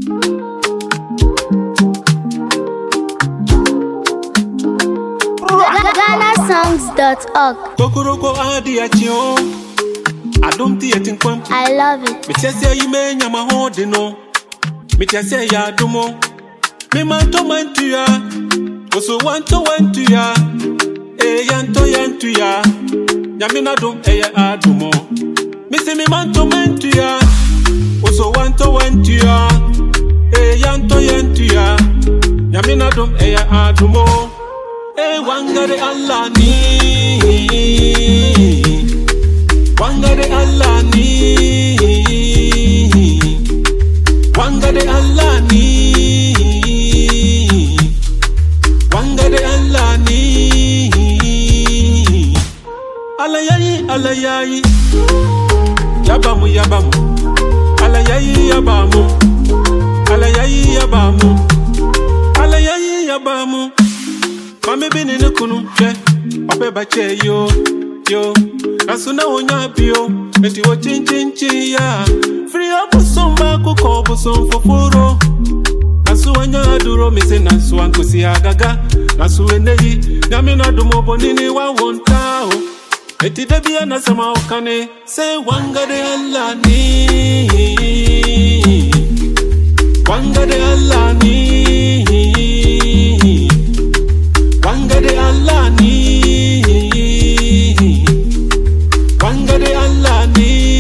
GhanaSongs.org. Kokoroko adi achio. Adumti etinkwam. I love it. Me chese ime nyama hodi no. Me chese ya dumo. Me manto mantuya. Oso wanto wantuya. Yanto yantuya. Nyamina dum eye adumo. Me se me manto mantuya. Oso wanto wantuya. Yanto yantuya. Nyamina dum eye adumo. Wangare Allah ni. Wangare Allah ni. Wangare Allah ni. Wangare Allah ni. Alayayi alayayi. Yabamu yabamu. Alayayi yabamu. Alayayi yabamu. Alayayi yabamu. Mami bini ne kunu che. Ope bache yo. Nasuna wonya bio. Meti wo chin ya. Free up sumba kuko busum foforo. Nasu wanya duro mise nasu ankusi agaga. Nasu eneyi. Nyami na dumo bonini wa wontao. Eti debia nasema okane. Say wangade Allah ni. Wangade Allah ni. Wangade Allah ni. Wangade Allah ni.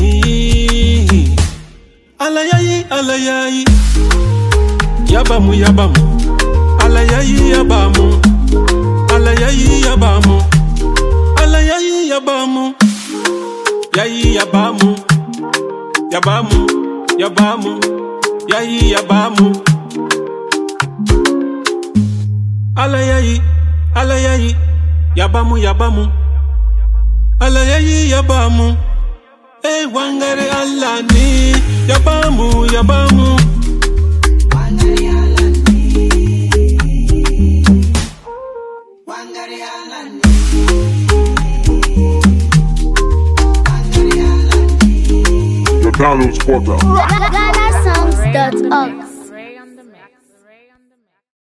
Alayayi alayayi. Yabamu yabamu. Alayayi yabamu. Alayayi yabamu. Alayayi yabamu. Yayi yabamu. Yabamu. Yabamu. Yayi yabamu. Alayayi, alayayi, yabamu, yabamu. Alayayi, yabamu. Wangare Allah ni. Yabamu, yabamu. Wangare Allah ni. Wangare Allah ni. Wangare Allah ni. The download spotter. GhanaSongs.org.